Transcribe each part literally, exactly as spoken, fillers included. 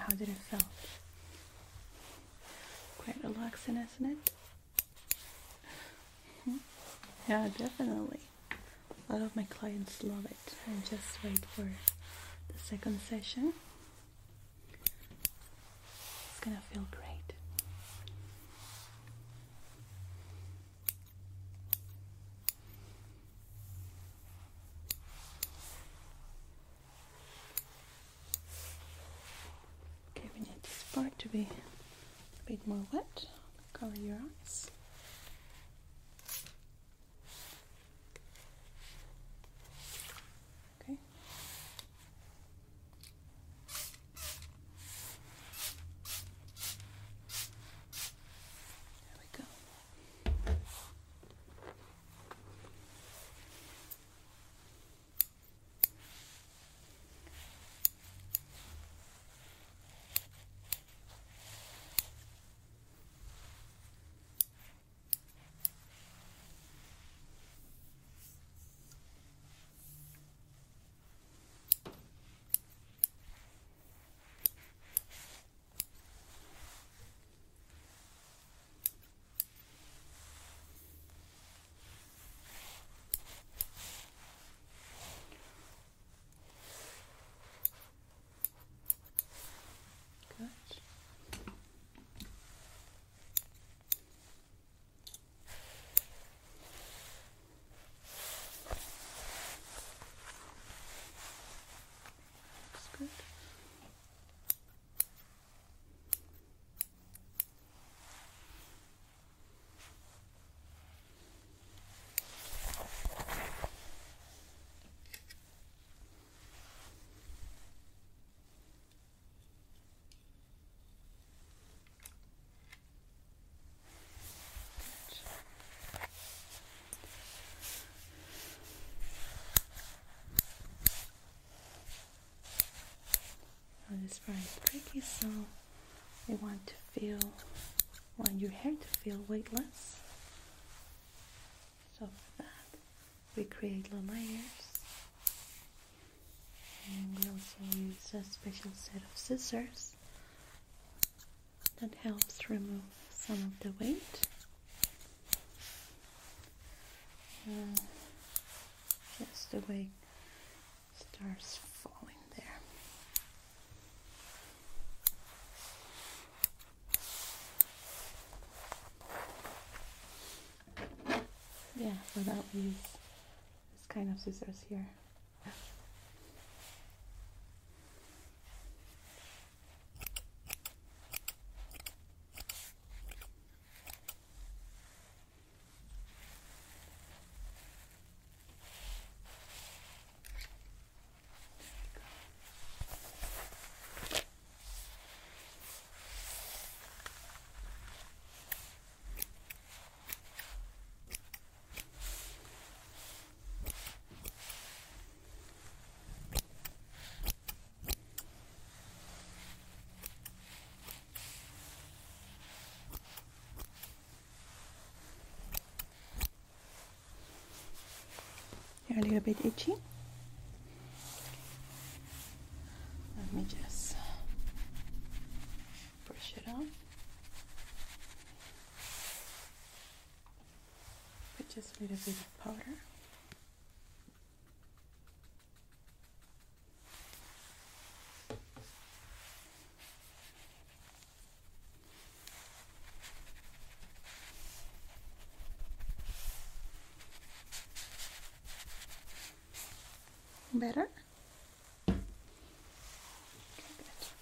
how did it feel? Quite relaxing, isn't it? Mm-hmm. Yeah, definitely. A lot of my clients love it. And just wait for the second session. It's gonna feel great. Okay, we need this part to be a bit more wet. Cover your eyes. Okay. There we go. Good. Looks good. Now this part is tricky, so we want to feel, want your hair to feel weightless. So for that, we create the layers, and we also use a special set of scissors that helps remove some of the weight. Uh, just the way it starts falling there. Yeah, for that we use this kind of scissors here. You're a little bit itchy. Let me just brush it off. Put just a little bit of powder. Better? Okay, good.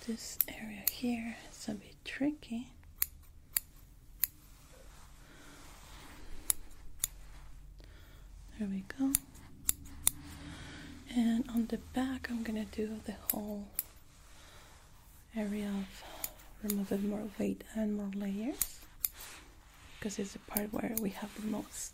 this area here is a bit tricky. There we go. And on the back, I'm gonna do the whole area of removing more weight and more layers, because it's the part where we have the most.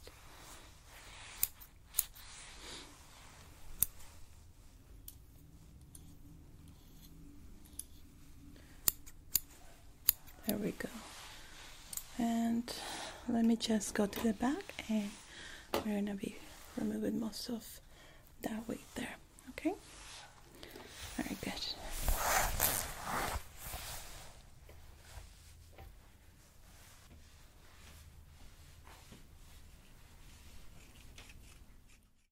There we go. And let me just go to the back, and we're gonna be removing most of that weight.